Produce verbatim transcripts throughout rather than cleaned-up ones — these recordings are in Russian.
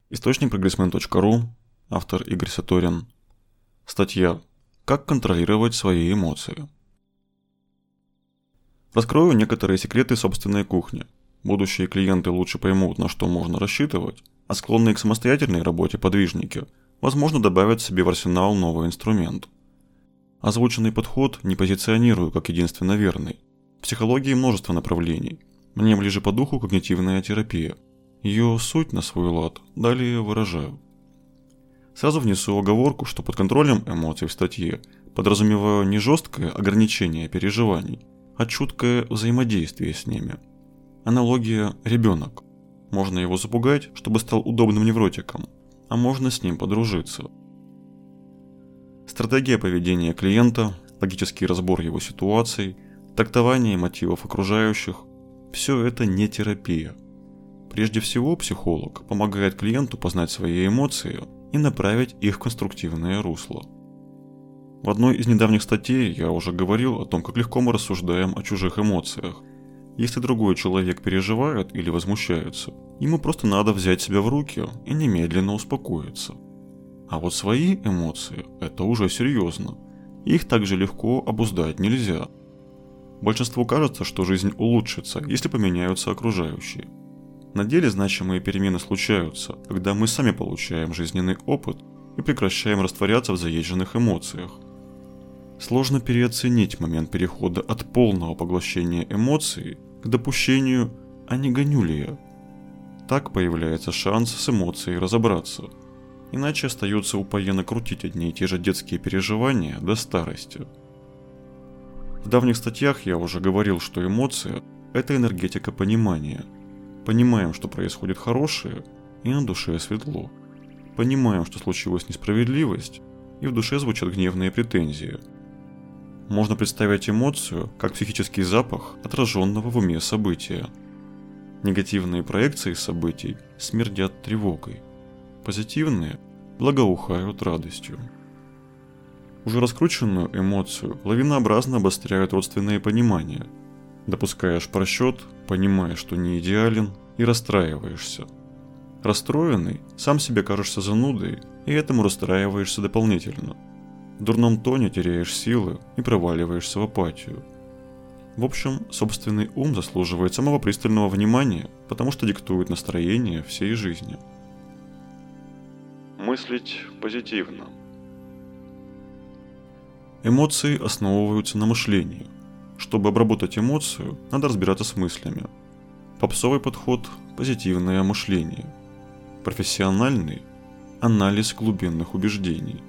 Источник прогрессмен точка ру, автор Игорь Саторин. Статья «Как контролировать свои эмоции». Раскрою некоторые секреты собственной кухни. Будущие клиенты лучше поймут, на что можно рассчитывать, а склонные к самостоятельной работе подвижники, возможно, добавят себе в арсенал новый инструмент. Озвученный подход не позиционирую как единственно верный. В психологии множество направлений. Мне ближе по духу когнитивная терапия. Ее суть на свой лад далее выражаю. Сразу внесу оговорку, что под контролем эмоций в статье подразумеваю не жесткое ограничение переживаний, а чуткое взаимодействие с ними. Аналогия «ребенок». Можно его запугать, чтобы стал удобным невротиком, а можно с ним подружиться. Стратегия поведения клиента, логический разбор его ситуаций, трактование мотивов окружающих – все это не терапия. Прежде всего, психолог помогает клиенту познать свои эмоции и направить их в конструктивное русло. В одной из недавних статей я уже говорил о том, как легко мы рассуждаем о чужих эмоциях. Если другой человек переживает или возмущается, ему просто надо взять себя в руки и немедленно успокоиться. А вот свои эмоции – это уже серьезно. Их также легко обуздать нельзя. Большинству кажется, что жизнь улучшится, если поменяются окружающие. На деле значимые перемены случаются, когда мы сами получаем жизненный опыт и прекращаем растворяться в заезженных эмоциях. Сложно переоценить момент перехода от полного поглощения эмоций к допущению «а не гоню ли я?». Так появляется шанс с эмоцией разобраться. Иначе остается упоенно крутить одни и те же детские переживания до старости. В давних статьях я уже говорил, что эмоция – это энергетика понимания. Понимаем, что происходит хорошее, и на душе светло. Понимаем, что случилась несправедливость, и в душе звучат гневные претензии. Можно представить эмоцию как психический запах отраженного в уме события. Негативные проекции событий смердят тревогой. Позитивные благоухают радостью. Уже раскрученную эмоцию лавинообразно обостряют родственные понимания. Допускаешь просчет, понимаешь, что не идеален, и расстраиваешься. Расстроенный, сам себе кажешься занудой, и этому расстраиваешься дополнительно. В дурном тоне теряешь силы и проваливаешься в апатию. В общем, собственный ум заслуживает самого пристального внимания, потому что диктует настроение всей жизни. Мыслить позитивно. Эмоции основываются на мышлении. Чтобы обработать эмоцию, надо разбираться с мыслями. Попсовый подход – позитивное мышление. Профессиональный – анализ глубинных убеждений.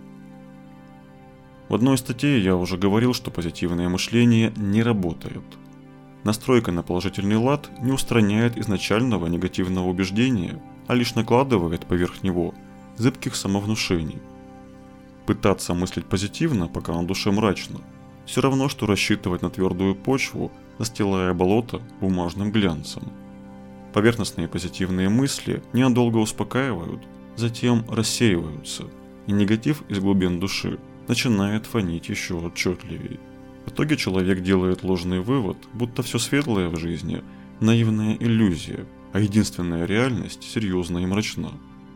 В одной из статей я уже говорил, что позитивное мышление не работает. Настройка на положительный лад не устраняет изначального негативного убеждения, а лишь накладывает поверх него зыбких самовнушений. Пытаться мыслить позитивно, пока на душе мрачно, все равно, что рассчитывать на твердую почву, застилая болото бумажным глянцем. Поверхностные позитивные мысли ненадолго успокаивают, затем рассеиваются, и негатив из глубин души начинает фонить еще отчетливее. В итоге человек делает ложный вывод, будто все светлое в жизни – наивная иллюзия, а единственная реальность серьезна и мрачна.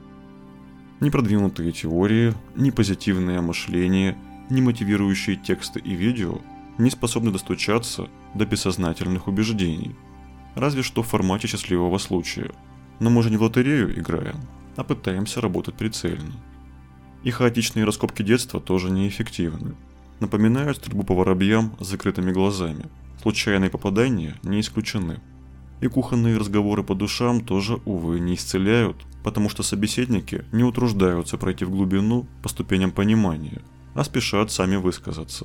Ни продвинутые теории, ни позитивное мышление, ни мотивирующие тексты и видео не способны достучаться до бессознательных убеждений, разве что в формате счастливого случая. Но мы же не в лотерею играем, а пытаемся работать прицельно. И хаотичные раскопки детства тоже неэффективны. Напоминают стрельбу по воробьям с закрытыми глазами. Случайные попадания не исключены. И кухонные разговоры по душам тоже, увы, не исцеляют, потому что собеседники не утруждаются пройти в глубину по ступеням понимания, а спешат сами высказаться.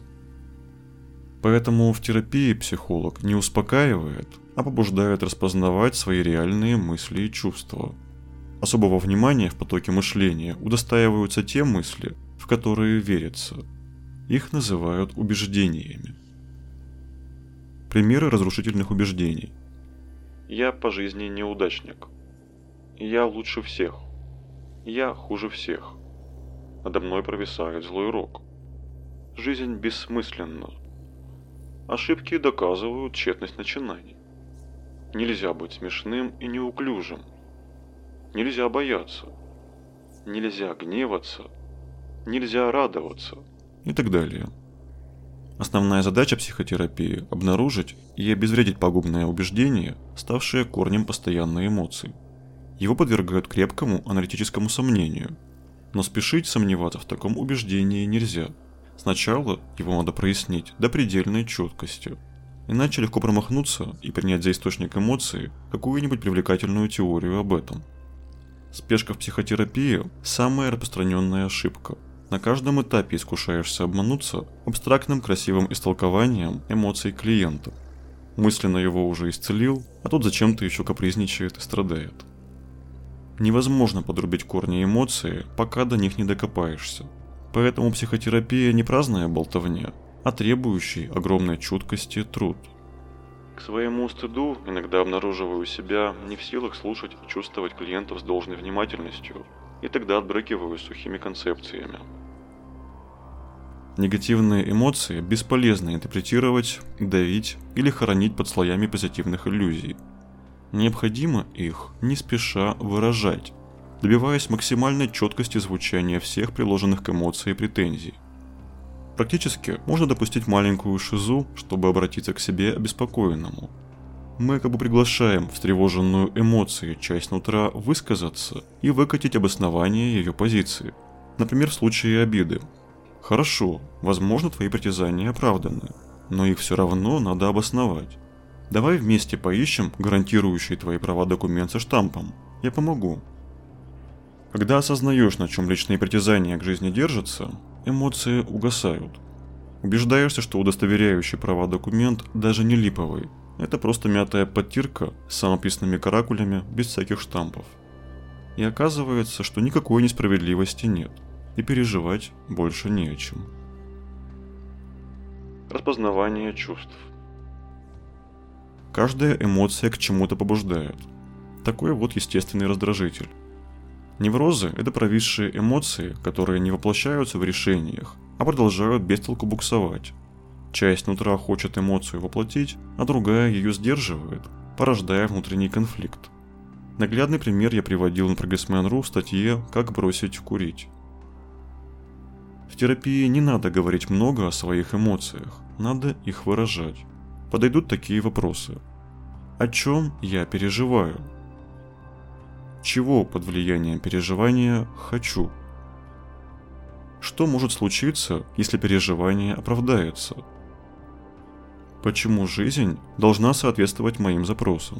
Поэтому в терапии психолог не успокаивает, а побуждает распознавать свои реальные мысли и чувства. Особого внимания в потоке мышления удостаиваются те мысли, в которые верится. Их называют убеждениями. Примеры разрушительных убеждений. Я по жизни неудачник. Я лучше всех. Я хуже всех. Надо мной провисает злой рок. Жизнь бессмысленна. Ошибки доказывают тщетность начинаний. Нельзя быть смешным и неуклюжим. Нельзя бояться. нельзя гневаться, нельзя радоваться и так далее. Основная задача психотерапии – обнаружить и обезвредить пагубное убеждение, ставшее корнем постоянной эмоций. Его подвергают крепкому аналитическому сомнению, но спешить сомневаться в таком убеждении нельзя. Сначала его надо прояснить до предельной четкости, иначе легко промахнуться и принять за источник эмоции какую-нибудь привлекательную теорию об этом. Спешка в психотерапии – самая распространенная ошибка. На каждом этапе искушаешься обмануться абстрактным красивым истолкованием эмоций клиента. Мысленно его уже исцелил, а тут зачем-то еще капризничает и страдает. Невозможно подрубить корни эмоций, пока до них не докопаешься. Поэтому психотерапия не праздная болтовня, а требующий огромной чуткости труд. К своему стыду иногда обнаруживаю себя не в силах слушать и чувствовать клиентов с должной внимательностью, и тогда отбрыкиваюсь сухими концепциями. Негативные эмоции бесполезно интерпретировать, давить или хоронить под слоями позитивных иллюзий. Необходимо их не спеша выражать, добиваясь максимальной четкости звучания всех приложенных к эмоции претензий. Практически можно допустить маленькую шизу, чтобы обратиться к себе обеспокоенному. Мы как бы приглашаем встревоженную эмоцией часть нутра высказаться и выкатить обоснование ее позиции. Например, в случае обиды. Хорошо, возможно, твои притязания оправданы, но их все равно надо обосновать. Давай вместе поищем гарантирующий твои права документ со штампом. Я помогу. Когда осознаешь, на чем личные притязания к жизни держатся, эмоции угасают. Убеждаешься, что удостоверяющий права документ даже не липовый. Это просто мятая подтирка с самописными каракулями без всяких штампов. И оказывается, что никакой несправедливости нет, и переживать больше не о чем. Распознавание чувств. Каждая эмоция к чему-то побуждает. Такой вот естественный раздражитель. Неврозы – это провисшие эмоции, которые не воплощаются в решениях, а продолжают без толку буксовать. Часть нутра хочет эмоцию воплотить, а другая ее сдерживает, порождая внутренний конфликт. Наглядный пример я приводил на прогрессмен точка ру в статье «Как бросить курить». В терапии не надо говорить много о своих эмоциях, надо их выражать. Подойдут такие вопросы. О чем я переживаю? Чего под влиянием переживания хочу? Что может случиться, если переживание оправдается? Почему жизнь должна соответствовать моим запросам?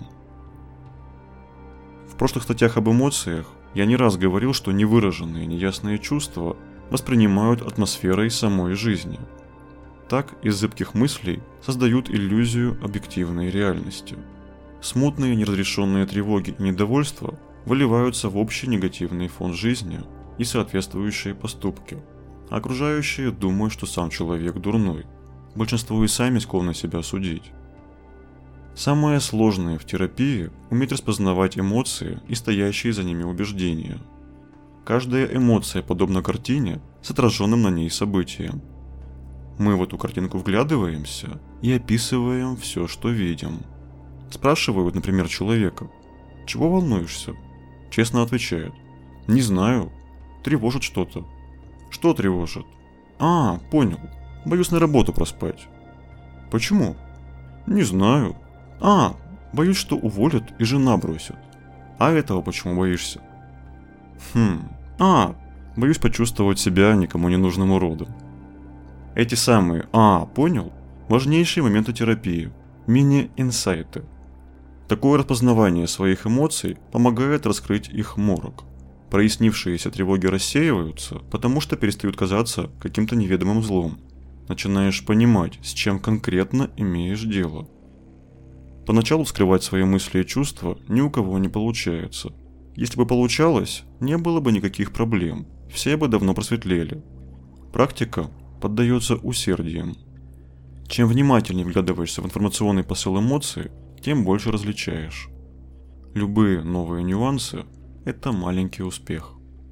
В прошлых статьях об эмоциях я не раз говорил, что невыраженные неясные чувства воспринимают атмосферой самой жизни. Так из зыбких мыслей создают иллюзию объективной реальности. Смутные неразрешенные тревоги и недовольства выливаются в общий негативный фон жизни и соответствующие поступки. А окружающие думают, что сам человек дурной. Большинство и сами склонны себя судить. Самое сложное в терапии – уметь распознавать эмоции и стоящие за ними убеждения. Каждая эмоция подобна картине с отраженным на ней событием. Мы в эту картинку вглядываемся и описываем все, что видим. Спрашивают, например, человека: «Чего волнуешься?» Честно отвечает: «Не знаю. Тревожит что-то». «Что тревожит?» «А, понял. Боюсь на работу проспать». «Почему?» «Не знаю». «А, боюсь, что уволят и жена бросит». «А этого почему боишься?» «Хм, а, боюсь почувствовать себя никому не нужным уродом». Эти самые «а, понял» – важнейшие моменты терапии, мини-инсайты. Такое распознавание своих эмоций помогает раскрыть их морок. Прояснившиеся тревоги рассеиваются, потому что перестают казаться каким-то неведомым злом. Начинаешь понимать, с чем конкретно имеешь дело. Поначалу скрывать свои мысли и чувства ни у кого не получается. Если бы получалось, не было бы никаких проблем, все бы давно просветлели. Практика поддается усердием. Чем внимательнее вглядываешься в информационный посыл эмоций, тем больше различаешь. Любые новые нюансы – это маленький успех.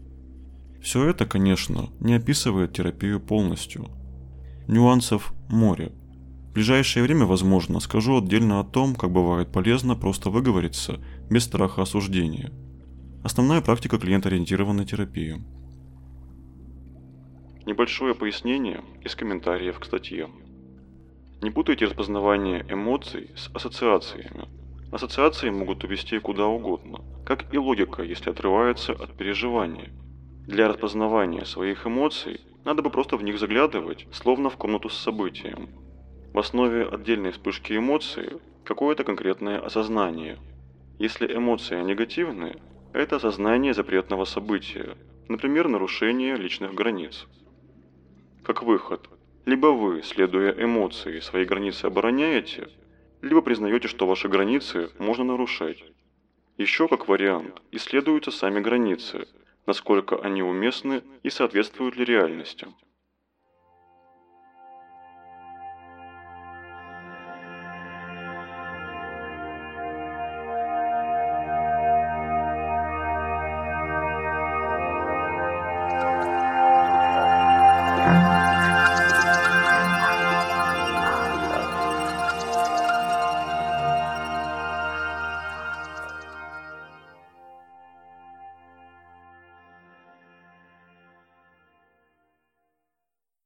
Все это, конечно, не описывает терапию полностью. Нюансов море. В ближайшее время, возможно, скажу отдельно о том, как бывает полезно просто выговориться без страха осуждения. Основная практика клиент-ориентированной терапии. Небольшое пояснение из комментариев к статье. Не путайте распознавание эмоций с ассоциациями. Ассоциации могут увести куда угодно, как и логика, если отрывается от переживания. Для распознавания своих эмоций надо бы просто в них заглядывать, словно в комнату с событием. В основе отдельной вспышки эмоции какое-то конкретное осознание. Если эмоции негативные, это осознание запретного события, например, нарушение личных границ. Как выход, либо вы, следуя эмоции, свои границы обороняете, либо признаете, что ваши границы можно нарушать. Еще как вариант, исследуются сами границы, насколько они уместны и соответствуют ли реальности.